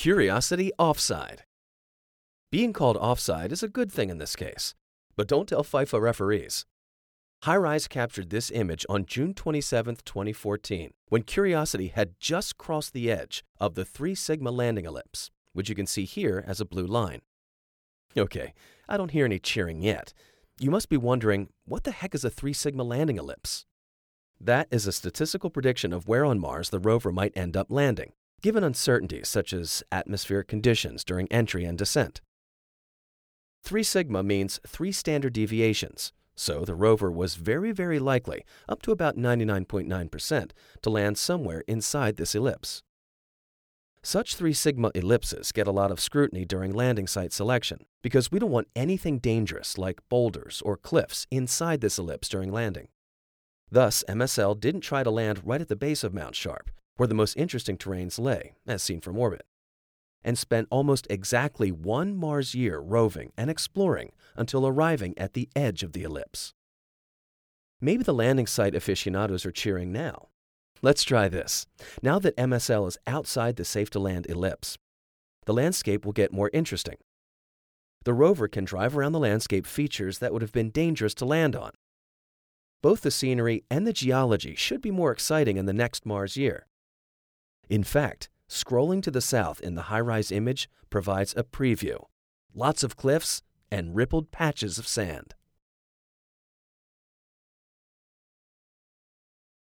Curiosity offside. Being called offside is a good thing in this case, but don't tell FIFA referees. HiRise captured this image on June 27, 2014, when Curiosity had just crossed the edge of the 3 Sigma landing ellipse, which you can see here as a blue line. Okay, I don't hear any cheering yet. You must be wondering, what the heck is a 3 Sigma landing ellipse? That is a statistical prediction of where on Mars the rover might end up landing, given uncertainties such as atmospheric conditions during entry and descent. 3 Sigma means 3 standard deviations, so the rover was very likely, up to about 99.9%, to land somewhere inside this ellipse. Such 3 Sigma ellipses get a lot of scrutiny during landing site selection because we don't want anything dangerous like boulders or cliffs inside this ellipse during landing. Thus, MSL didn't try to land right at the base of Mount Sharp, where the most interesting terrains lay, as seen from orbit, and spent almost exactly 1 Mars year roving and exploring until arriving at the edge of the ellipse. Maybe the landing site aficionados are cheering now. Let's try this. Now that MSL is outside the safe-to-land ellipse, the landscape will get more interesting. The rover can drive around the landscape features that would have been dangerous to land on. Both the scenery and the geology should be more exciting in the next Mars year. In fact, scrolling to the south in the HiRise image provides a preview. Lots of cliffs and rippled patches of sand.